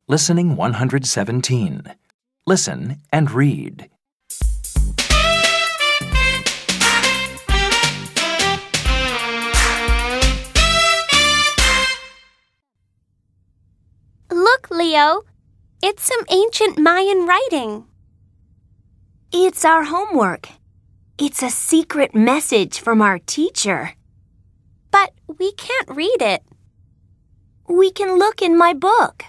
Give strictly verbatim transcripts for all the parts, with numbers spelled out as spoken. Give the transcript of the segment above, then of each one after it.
Listening one hundred seventeen. Listen and read. Look, Leo. It's some ancient Mayan writing. It's our homework. It's a secret message from our teacher. But we can't read it. We can look in my book.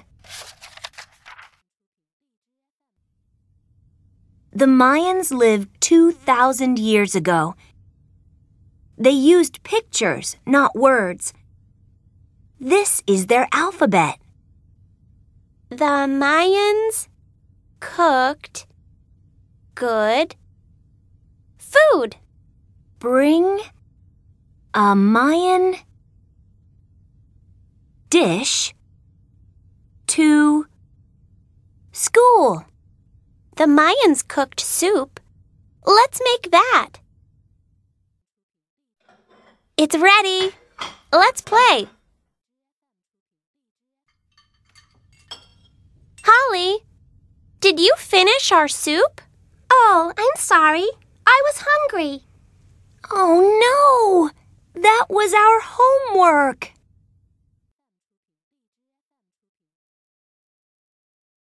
The Mayans lived two thousand years ago. They used pictures, not words. This is their alphabet. The Mayans cooked good food. Bring a Mayan dish to school. The Mayans cooked soup. Let's make that. It's ready. Let's play. Holly, did you finish our soup? Oh, I'm sorry. I was hungry. Oh, no! That was our homework.